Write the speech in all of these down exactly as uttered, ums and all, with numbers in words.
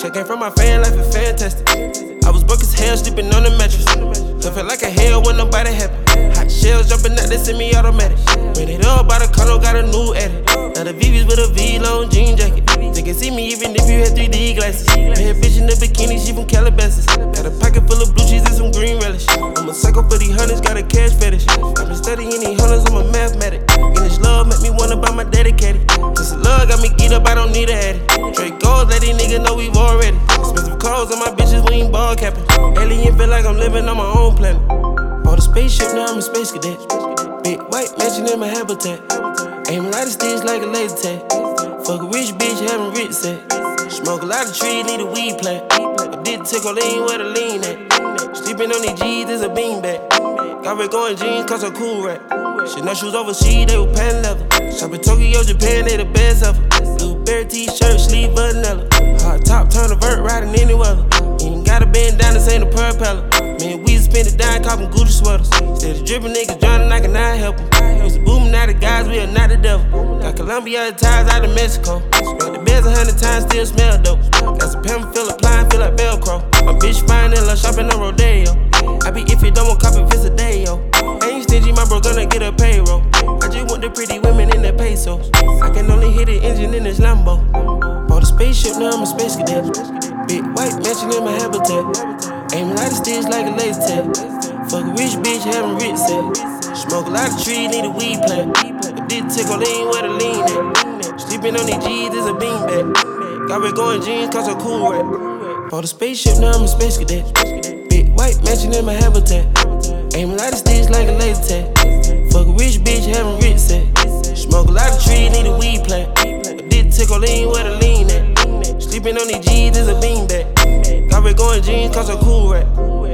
Check came from my fan life and fantastic. I was broke as hell, sleeping on the mattress. It felt like a hell when nobody happy. Hot shells jumping out, they send me automatic. Ran it up by the condo, got a new edit. Now the V V's with a V-long jean jacket. They can see me even if you had three D glasses. Bad bitch in the bikini, she from Calabasas. Got a pocket full of blue cheese and some green relish. I'm a psycho for these hunters, got a cash fetish. I've been studying these hunters, I'm a mathematic. And this love make me wanna buy my dedicated. Since the love got me geeked up, I don't need a addy. Straight goals, let these niggas know we've already. Expensive clothes on my bitches, we ain't ball capping. Alien feel like I'm living on my own planet. Bought a spaceship, now I'm a space cadet. Big white mansion in my habitat. Aim a lot of sticks like a laser tag. Fuck a rich bitch, having rich set. Smoke a lot of trees, need a weed plant. I did tickle lean where the lean at. Sleeping on these G's, there's a beanbag. Got red going jeans, cause I'm cool rap. Shit, no shoes overseas, they were pan leather. Shop in Tokyo, Japan, they the best ever. Blueberry t-shirt, sleeve vanilla. Hard top, turn a vert, riding any weather. You ain't gotta bend down, this ain't a propeller. Man, we spend it down, copping Gucci sweaters. Instead of dripping niggas drowning, I cannot help them. Used to booming, now the guys, we are not the devil. Got Colombia ties out of Mexico. Spent the beds a hundred times, still smell dope. Got some pimp, feel applying, feel like Velcro. My bitch fine and love shopping on Rodeo. I be if you don't want copy, visit a day, yo. Ain't stingy, my bro gonna get a payroll. I just want the pretty women in their pesos. I can only hit the engine in this Lambo. Bought a spaceship, now I'm a space cadet. Big white mansion in my habitat. Aim a lot of sticks like a laser tag. Fuck a rich bitch, having rich set. Smoke a lot of trees, need a weed plant. I did tickle lean where the lean at. Sleeping on these G's, there's a beanbag. Got red going jeans, cause I'm cool rap. Bought a spaceship, now I'm a space cadet. Big white mansion in my habitat. Aim a lot of sticks like a laser tag. Fuck a rich bitch, having rich set. Smoke a lot of trees, need a weed plant. I did tickle lean where the lean at. Sleeping on these G's, there's a beanbag. Got red going jeans, cause I'm cool rap.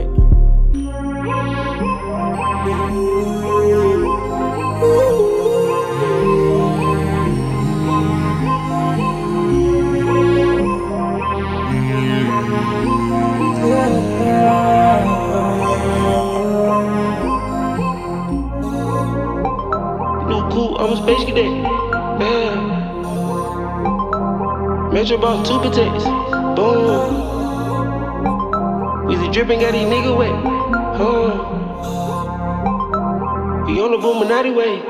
I'm a space cadet, yeah. Metro bought two potatoes, boom. Weezy drippin', got these niggas wet, huh. We on the Illuminati way.